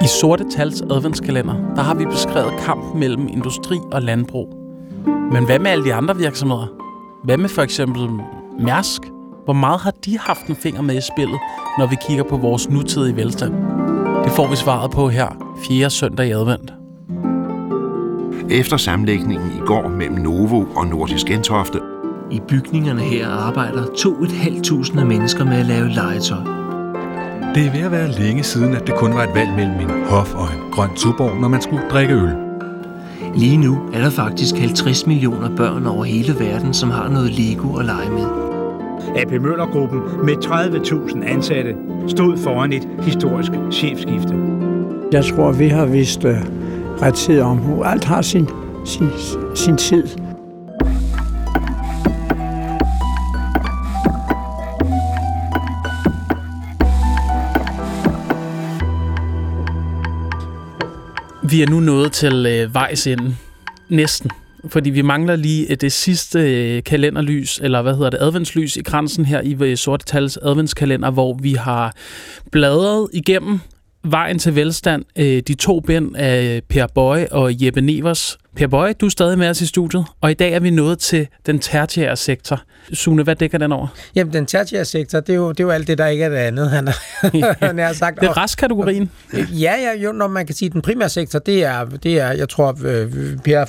I Sorte Tals adventskalender, der har vi beskrevet kampen mellem industri og landbrug. Men hvad med alle de andre virksomheder? Hvad med for eksempel Mærsk? Hvor meget har de haft en finger med i spillet, når vi kigger på vores nutidige velstand? Det får vi svaret på her, 4. søndag i advent. Efter sammenlægningen i går mellem Novo og Nordisk Gentofte. I bygningerne her arbejder 2.500 mennesker med at lave legetøj. Det er ved at være længe siden, at det kun var et valg mellem en hof og en grøn tuborg, når man skulle drikke øl. Lige nu er der faktisk 50 millioner børn over hele verden, som har noget Lego at lege med. AP Møller-gruppen med 30.000 ansatte stod foran et historisk chefskifte. Jeg tror, vi har vist rettidig omhu. Alt har sin tid. Vi er nu nået til vejs ende. Næsten. Fordi vi mangler lige det sidste kalenderlys, eller adventslys i kransen her i Sorte Tals adventskalender, hvor vi har bladret igennem Vejen til velstand, de 2 bind af Per Boye og Jeppe Nevers. Per Boye, du er stadig med os i studiet, og i dag er vi nået til den tertiære sektor. Sune, hvad dækker den over? Jamen, den tertiære sektor, det er jo alt det, der ikke er det andet, han har sagt. Det er restkategorien? Ja, jo, når man kan sige, den primære sektor, det er jeg tror, Per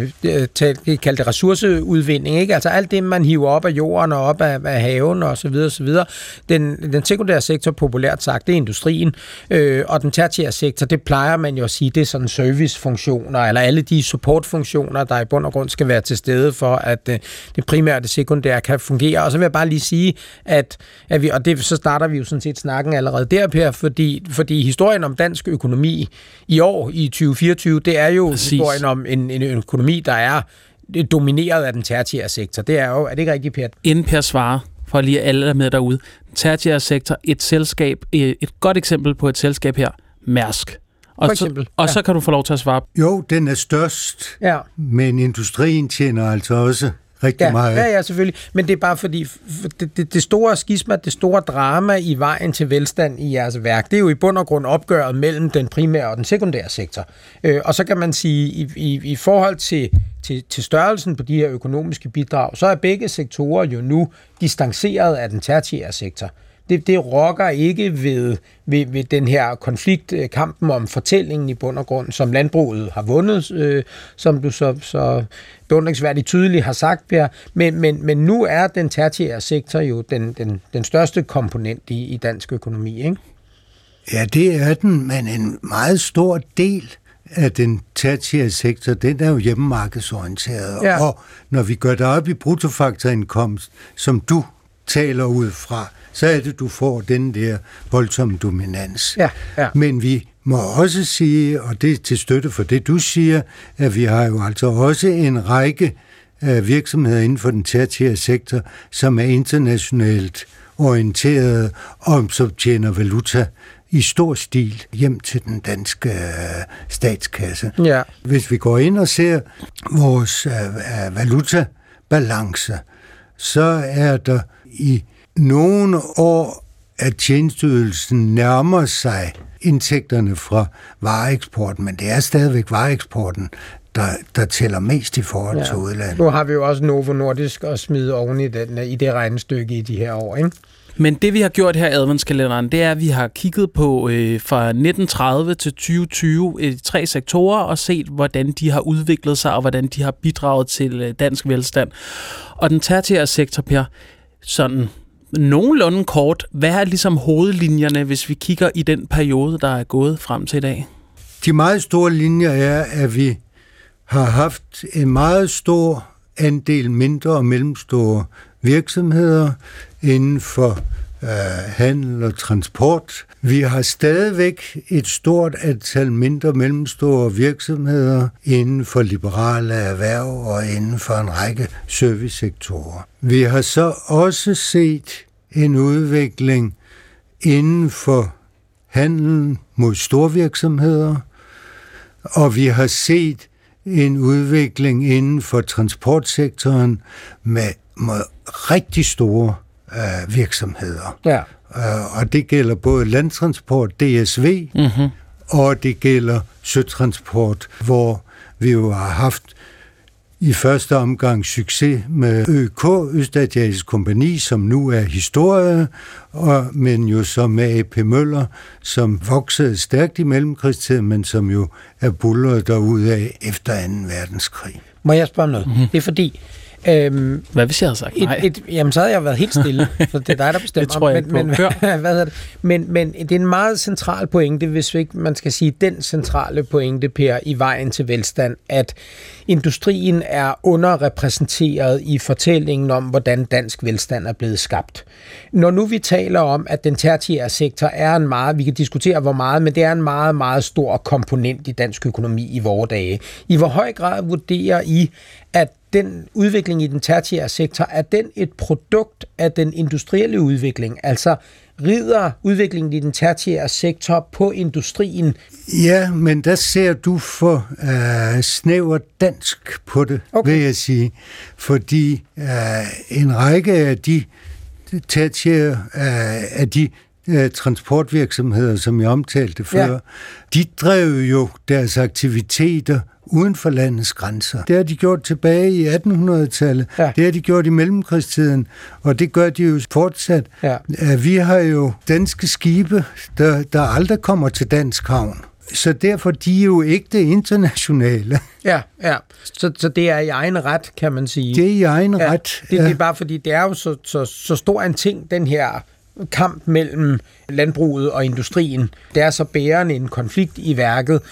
kaldte det ressourceudvinding, ikke? Altså alt det, man hiver op af jorden og op af haven og så videre, så videre. Den sekundære sektor, populært sagt, det er industrien, og den tertiære sektor, det plejer man jo at sige, det er sådan servicefunktioner, eller alle de supportfunktioner, der i bund og grund skal være til stede for, at det primære og det sekundære kan fungere. Og så vil jeg bare lige sige, at vi, og det, så starter vi jo sådan set snakken allerede der, Per, fordi historien om dansk økonomi i år, i 2024, det er jo historien om en økonomi, der er domineret af den tertiære sektor. Det er det ikke rigtigt, Per? Inden Per svarer, for lige alle der med derude. Tertiære sektor, et selskab, et godt eksempel på et selskab her, Mærsk. Og så kan du få lov til at svare. Jo, den er størst, men industrien tjener altså også rigtig meget. Ja, selvfølgelig. Men det er bare fordi, det store skisma, det store drama i vejen til velstand i jeres værk, det er jo i bund og grund opgøret mellem den primære og den sekundære sektor. Og så kan man sige, i forhold til størrelsen på de her økonomiske bidrag, så er begge sektorer jo nu distanceret af den tertiære sektor. Det rokker ikke ved den her konflikt, kampen om fortællingen i bund og grund, som landbruget har vundet, som du så beundringsværdigt tydeligt har sagt, Per. Men nu er den tertiære sektor jo den største komponent i dansk økonomi, ikke? Ja, det er den, men en meget stor del af den tertiære sektor, den er jo hjemmemarkedsorienteret. Ja. Og når vi gør det op i bruttofaktorindkomst, som du taler ud fra, så er det, du får den der voldsomme dominans. Ja. Men vi må også sige, og det er til støtte for det, du siger, at vi har jo altså også en række virksomheder inden for den tertiære sektor, som er internationalt orienterede, og som tjener valuta i stor stil hjem til den danske statskasse. Ja. Hvis vi går ind og ser vores valutabalance, så er der i nogle år, at tjenesteydelsen nærmer sig indtægterne fra vareeksporten, men det er stadigvæk vareeksporten, der tæller mest i forhold til udlandet. Nu har vi jo også Novo Nordisk at smide oven i det regnestykke i de her år, ikke? Men det, vi har gjort her i adventskalenderen, det er, at vi har kigget på fra 1930 til 2020 3 sektorer og set, hvordan de har udviklet sig, og hvordan de har bidraget til dansk velstand. Og den tertiære sektor, Per, sådan nogenlunde kort, hvad er ligesom hovedlinjerne, hvis vi kigger i den periode, der er gået frem til i dag? De meget store linjer er, at vi har haft en meget stor andel mindre og mellemstore virksomheder inden for handel og transport. Vi har stadigvæk et stort antal mindre og mellemstore virksomheder inden for liberale erhverv og inden for en række servicesektorer. Vi har så også set en udvikling inden for handelen mod storvirksomheder, og vi har set en udvikling inden for transportsektoren med rigtig store virksomheder. Ja. Og det gælder både landtransport, DSV, og det gælder søtransport, hvor vi jo har haft i første omgang succes med ØK, Østasiatisk Kompagni, som nu er historie, men jo som med AP Møller, som voksede stærkt i mellemkrigstiden, men som jo er buldret derudad efter 2. verdenskrig. Må jeg spørge om noget? Det er fordi... hvad hvis jeg havde sagt nej? Jamen, så havde jeg været helt stille, så det er dig, der bestemmer. Det tror jeg ikke på. Men det er en meget central pointe, hvis ikke man skal sige den centrale pointe, Per, i vejen til velstand, at industrien er underrepræsenteret i fortællingen om, hvordan dansk velstand er blevet skabt. Når nu vi taler om, at den tertiære sektor er en meget, vi kan diskutere hvor meget, men det er en meget, meget stor komponent i dansk økonomi i vore dage. I hvor høj grad vurderer I, at den udvikling i den tertiære sektor, er den et produkt af den industrielle udvikling? Altså rider udviklingen i den tertiære sektor på industrien? Ja, men der ser du for snævert dansk på det, vil jeg sige. Fordi en række af de tertiære, af de transportvirksomheder, som jeg omtalte før, de drev jo deres aktiviteter uden for landets grænser. Det har de gjort tilbage i 1800-tallet. Ja. Det har de gjort i mellemkrigstiden, og det gør de jo fortsat. Ja. Vi har jo danske skibe, der aldrig kommer til dansk havn. Så derfor de er jo ikke det internationale. Ja. Så det er i egen ret, kan man sige. Det er i egen ret. Det er bare fordi, det er jo så stor en ting, den her kamp mellem landbruget og industrien. Det er så bærende en konflikt i værket,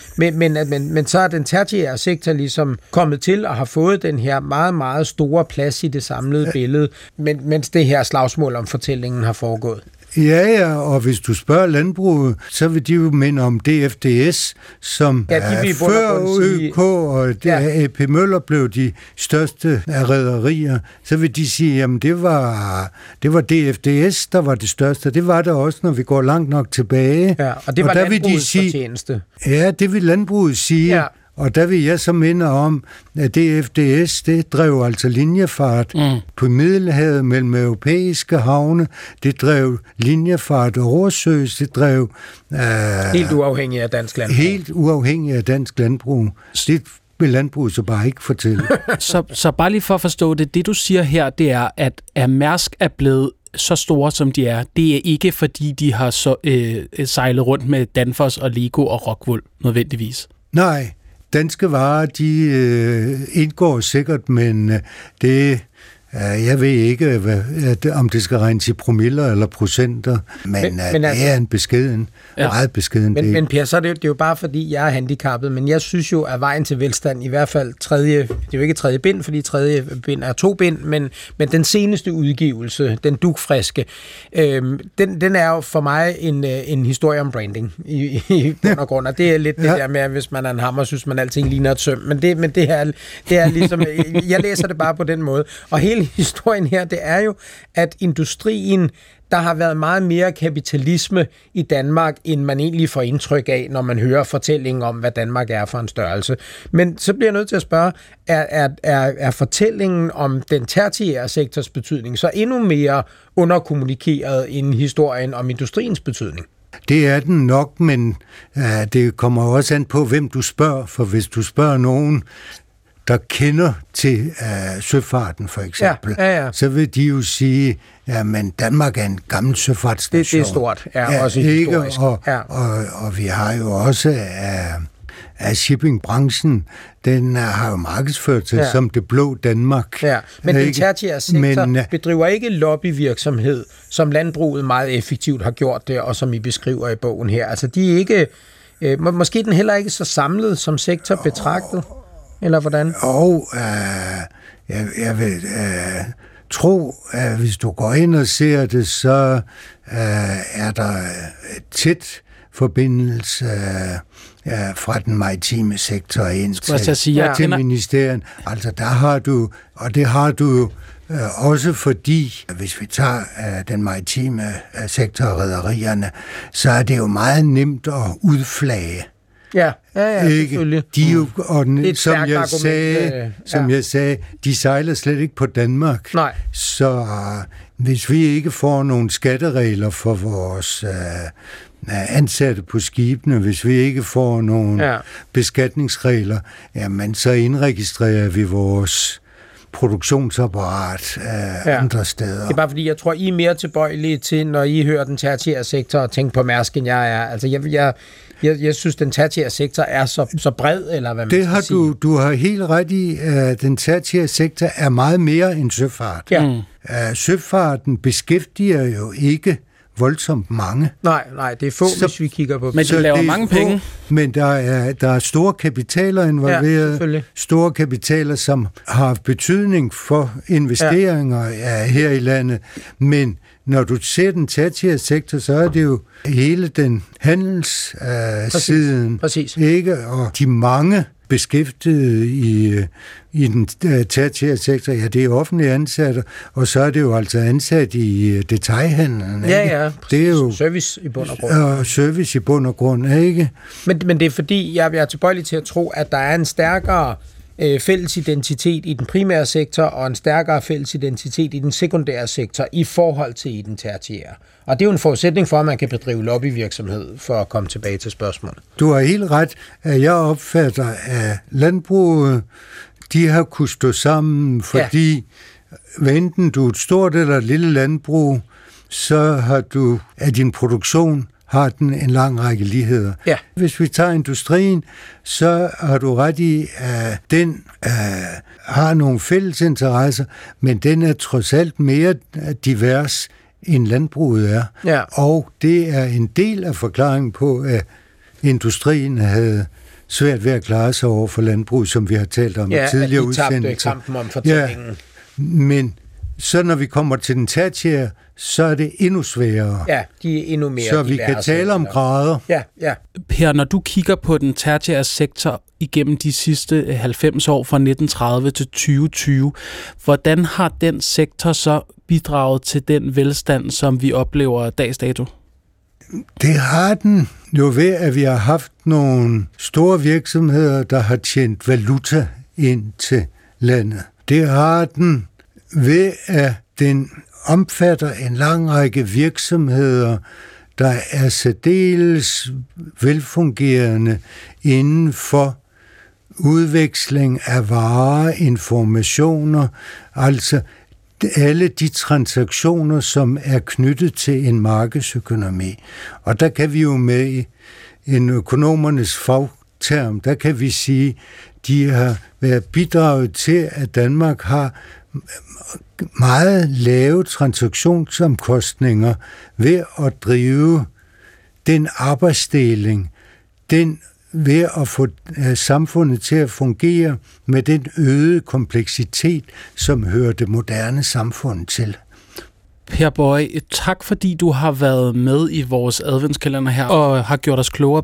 men så er den tertiære sektor ligesom kommet til og har fået den her meget, meget store plads i det samlede billede, mens det her slagsmål om fortællingen har foregået. Ja, og hvis du spørger landbruget, så vil de jo minde om DFDS, som før ØK og AP Møller blev de største af rederier, så vil de sige, jamen det var DFDS, der var det største. Det var det også, når vi går langt nok tilbage. Ja, og det var landbrugets fortjeneste. Ja, det vil landbruget sige. Ja. Og der vil jeg så minde om, at DFDS, det drev altså linjefart på Middelhavet mellem europæiske havne. Det drev linjefart oversøs. Det drev... helt uafhængig af dansk landbrug. Helt uafhængig af dansk landbrug. Det vil landbruget så bare ikke fortælle. så bare lige for at forstå det du siger her, det er, at Mærsk er blevet så store, som de er. Det er ikke, fordi de har sejlet rundt med Danfoss og Lego og Rockwool, nødvendigvis. Nej. Danske varer, de indgår sikkert, men det, jeg ved ikke, om det skal regnes i promiller eller procenter, men det er en beskeden, meget beskeden del. Men Per, så er det jo bare fordi, jeg er handicappet, men jeg synes jo, at vejen til velstand, i hvert fald det er jo ikke tredje bind, fordi tredje bind er 2 bind, men den seneste udgivelse, den dugfriske, den er jo for mig en historie om branding i bund og grund, og det er lidt det der med, at hvis man er en hammer, synes man alting ligner et søm, men det er ligesom, jeg læser det bare på den måde, og hele historien her, det er jo, at industrien, der har været meget mere kapitalisme i Danmark, end man egentlig får indtryk af, når man hører fortællingen om, hvad Danmark er for en størrelse. Men så bliver jeg nødt til at spørge, er fortællingen om den tertiære sektors betydning så endnu mere underkommunikeret end historien om industriens betydning? Det er den nok, men det kommer også an på, hvem du spørger, for hvis du spørger nogen, der kender til søfarten for eksempel, så vil de jo sige, men Danmark er en gammel søfartsstation. Det er stort, også historisk. Og vi har jo også af shippingbranchen, den har jo markedsført sig som det blå Danmark. Ja. Men den tertiære sektor bedriver ikke lobbyvirksomhed, som landbruget meget effektivt har gjort det, og som I beskriver i bogen her. Altså de er ikke, måske den heller ikke så samlet som sektor betragtet. Eller hvordan? Og jeg vil tro, at hvis du går ind og ser det, så er der tæt forbindelse fra den maritime sektor ind til ministerien. Altså der har du, og det har du også fordi, hvis vi tager den maritime sektor og rederierne, så er det jo meget nemt at udflage. Ja, selvfølgelig. De jo, og som jeg sagde, de sejler slet ikke på Danmark. Nej. Så hvis vi ikke får nogle skatteregler for vores ansatte på skibene, hvis vi ikke får nogle beskatningsregler, jamen så indregistrerer vi vores produktionsapparat andre steder. Det er bare fordi, jeg tror, I er mere tilbøjelige til, når I hører den tertiære sektor, og tænker på Mærsk, end jeg er. Altså, jeg synes, den tertiære sektor er så bred, eller hvad man det skal sige. Du har helt ret i, at den tertiære sektor er meget mere end søfart. Ja. Søfarten beskæftiger jo ikke voldsomt mange. Nej, det er få, hvis vi kigger på. Men de laver mange penge. Men der er store kapitaler involveret. Ja, store kapitaler, som har betydning for investeringer her i landet. Men når du ser den tertiære sektor, så er det jo hele den handelssiden. Præcis. Ikke? Og de mange beskæftigede i den tertiære sektor, det er offentlige ansatte, og så er det jo altså ansat i detailhandlen. Ja, det er jo service i bund og grund. Service i bund og grund, ikke? Men det er fordi, jeg er tilbøjelig til at tro, at der er en stærkere fælles identitet i den primære sektor, og en stærkere fælles identitet i den sekundære sektor i forhold til i den tertiære. Og det er jo en forudsætning for, at man kan bedrive lobbyvirksomhed, for at komme tilbage til spørgsmålet. Du har helt ret, at jeg opfatter, at landbruget, de har kunnet stå sammen, fordi hvad enten du er et stort eller et lille landbrug, så har du af din produktion har den en lang række ligheder. Ja. Hvis vi tager industrien, så har du ret i, at den har nogle fælles interesser, men den er trods alt mere divers, end landbruget er. Ja. Og det er en del af forklaringen på, at industrien havde svært ved at klare sig over for landbruget, som vi har talt om i tidligere udsendelser. Ja, at de tabte kampen om fortællingen. Ja, men så når vi kommer til den tertiære, så er det endnu sværere. Ja, de er endnu mere så vi kan tale om grader. Ja. Per, når du kigger på den tertiære sektor igennem de sidste 90 år fra 1930 til 2020, hvordan har den sektor så bidraget til den velstand, som vi oplever dags dato? Det har den jo ved, at vi har haft nogle store virksomheder, der har tjent valuta ind til landet. Det har den ved, at den omfatter en lang række virksomheder, der er særdeles velfungerende inden for udveksling af varer, informationer, altså alle de transaktioner, som er knyttet til en markedsøkonomi. Og der kan vi jo med en økonomernes fagterm, der kan vi sige, de har været bidraget til, at Danmark har meget lave transaktionsomkostninger ved at drive den arbejdsdeling, den ved at få samfundet til at fungere med den øgede kompleksitet, som hører det moderne samfund til. Per Boye, tak fordi du har været med i vores adventskalender her og har gjort os klogere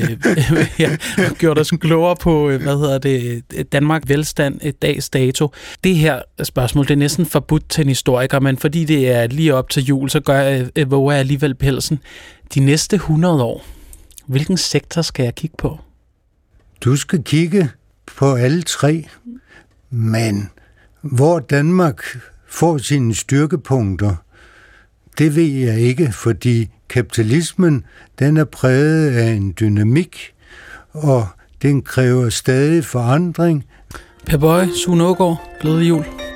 på, Danmark velstand et dags dato. Det her spørgsmål, det er næsten forbudt til en historiker, men fordi det er lige op til jul, så våger jeg alligevel pelsen. De næste 100 år, hvilken sektor skal jeg kigge på? Du skal kigge på alle tre, men hvor Danmark får sine styrkepunkter, det ved jeg ikke, fordi kapitalismen, den er præget af en dynamik, og den kræver stadig forandring. Per Boye, Sune Aagaard, glædelig jul.